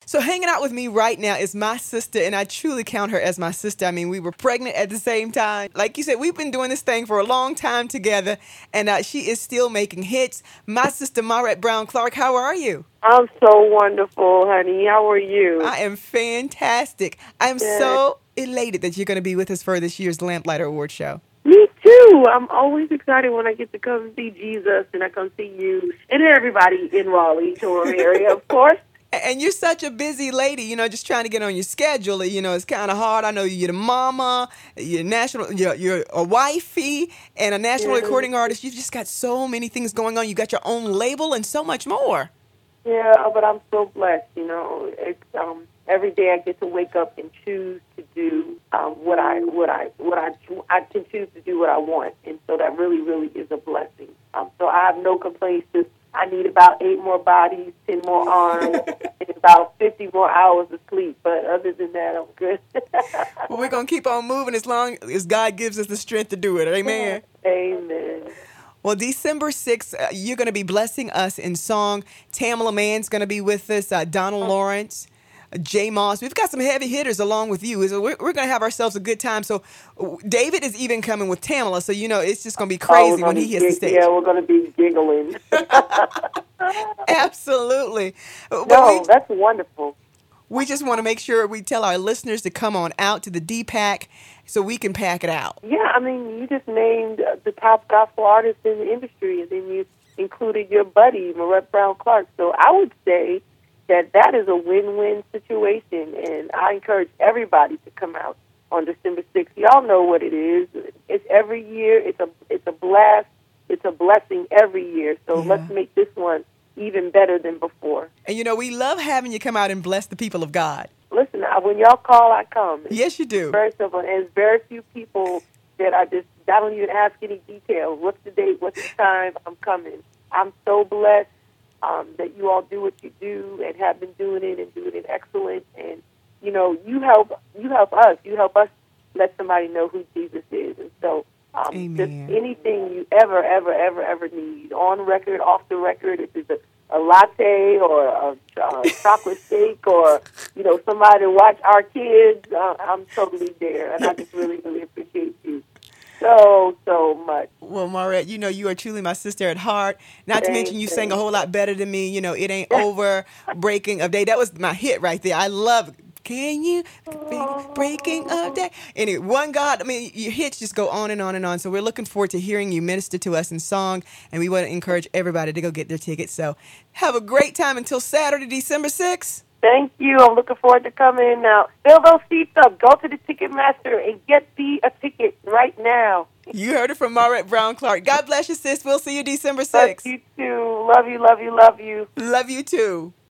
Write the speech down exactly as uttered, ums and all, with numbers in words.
So hanging out with me right now is my sister, and I truly count her as my sister. I mean, we were pregnant at the same time. Like you said, we've been doing this thing for a long time together, and uh, she is still making hits. My sister, Maurette Brown Clark, how are you? I'm so wonderful, honey. How are you? I am fantastic. I'm Good. so elated that you're going to be with us for this year's Lamplighter Award show. Me too. I'm always excited when I get to come see Jesus and I come see you and everybody in Raleigh, Durham area, of course. And you're such a busy lady, you know, just trying to get on your schedule. You know, it's kind of hard. I know you're the mama, you're national, you're, you're a wifey, and a national Yeah. recording artist. You've just got so many things going on. You got your own label and so much more. Yeah, but I'm so blessed, you know. It's um every day I get to wake up and choose to do um what I what I what I I can choose to do what I want, and so that really really is a blessing. Um, so I have no complaints. Just I need about eight more bodies, ten more arms, and about fifty more hours of sleep. But other than that, I'm good. Well, we're gonna keep on moving as long as God gives us the strength to do it. Amen. Amen. Well, December sixth, uh, you're going to be blessing us in song. Tamala Mann's going to be with us, uh, Donald Lawrence, uh, Jay Moss. We've got some heavy hitters along with you. So we're, we're going to have ourselves a good time. So uh, David is even coming with Tamala, so you know it's just going to be crazy Oh, when he hits the stage. Yeah, we're going to be giggling. Absolutely. But No, we, that's wonderful. we just want to make sure we tell our listeners to come on out to the D-PAC so we can pack it out. Yeah, I mean, you just named uh, the top gospel artists in the industry, and then you included your buddy, Maurette Brown Clark. So I would say that that is a win-win situation, and I encourage everybody to come out on December sixth. Y'all know what it is. It's every year. It's a it's a blast. It's a blessing every year. So Yeah. let's make this one even better than before. And, you know, we love having you come out and bless the people of God. Listen, I- when y'all call, I come. Yes, you do. Very simple. And there's very few people that I just, I don't even ask any details. What's the date? What's the time? I'm coming. I'm so blessed um, that you all do what you do and have been doing it and doing it excellent. And, you know, you help you help us. You help us let somebody know who Jesus is. And so um, just Amen. anything you ever, ever, ever, ever need, on record, off the record, if it's a a latte or a, a chocolate steak or, you know, somebody to watch our kids, uh, I'm totally there. And I just really, really appreciate you so, so much. Well, Maurette, you know you are truly my sister at heart. Not to Thank mention you you. sang a whole lot better than me. You know, It Ain't Over, Breaking of Day. That was my hit right there. I love Can You Be Breaking of Day? Anyway, one God, I mean, your hits just go on and on and on. So we're looking forward to hearing you minister to us in song, and we want to encourage everybody to go get their tickets. So have a great time until Saturday, December sixth. Thank you. I'm looking forward to coming now. Fill those seats up. Go to the Ticketmaster and get the a ticket right now. You heard it from Maurette Brown Clark. God bless you, sis. We'll see you December Love sixth. you too. Love you, love you, love you. Love you too.